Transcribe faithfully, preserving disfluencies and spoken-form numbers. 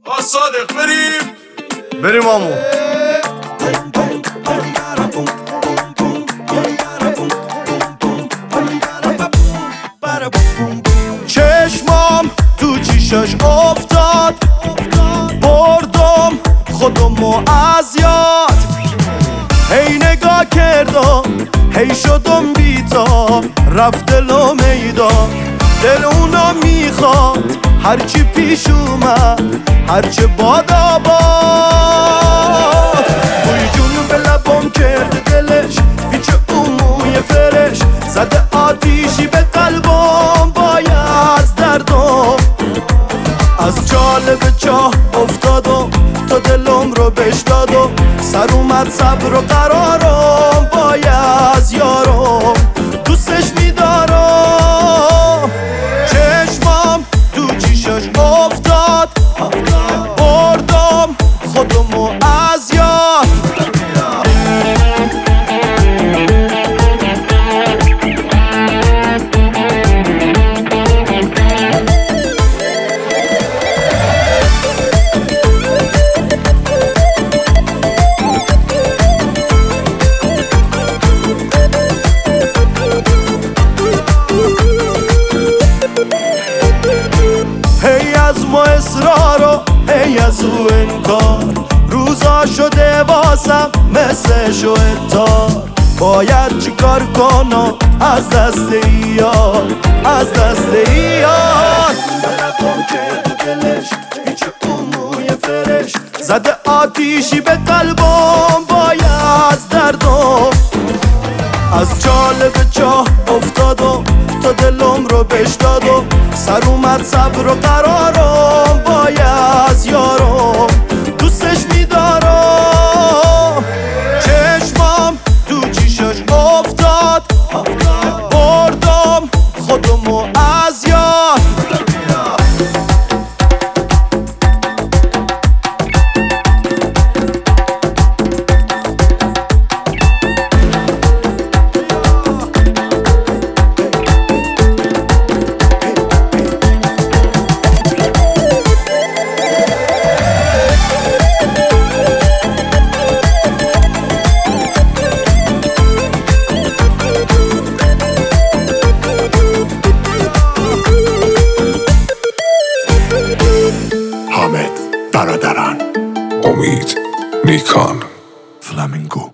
صادق بریم بریم آمو. چشمام تو چیشش افتاد، بردم خودمو از یاد. هی نگاه کردم هی شدم بیتا، رفت دلو میدان. دل اونا میخواد هرچی پیش اومد، هرچه باد آباد. بوی جونو به لبام کرده دلش، پیچ موی فرش زده آتیشی به قلبم بای از دردم. از جالب چاه افتادم تا دلم رو بش دادم، سر اومد صبر و قرارم بای از یارم. دوستش میدارم، چشمام تو چیشش افتاد، بردم خودمو از یاد. هی از ما اصرارو هی از او انکار، روزا شده واسم مثل شوهتار. باید چیکار کنم از دست یار، از دست یار. بلکم کرد دلش هیچ موی فرش زده آتیشی به قلبم بای از دردم. از جالب چاه افتادم تا دلم رو بش دادم، سر اومد صبر و قرارم بای از یارم. دوستش میدارم، چشمام تو چیشش افتاد، بردم خودمو از یاد. حامد برادران، امید نیکان، فلامینگو.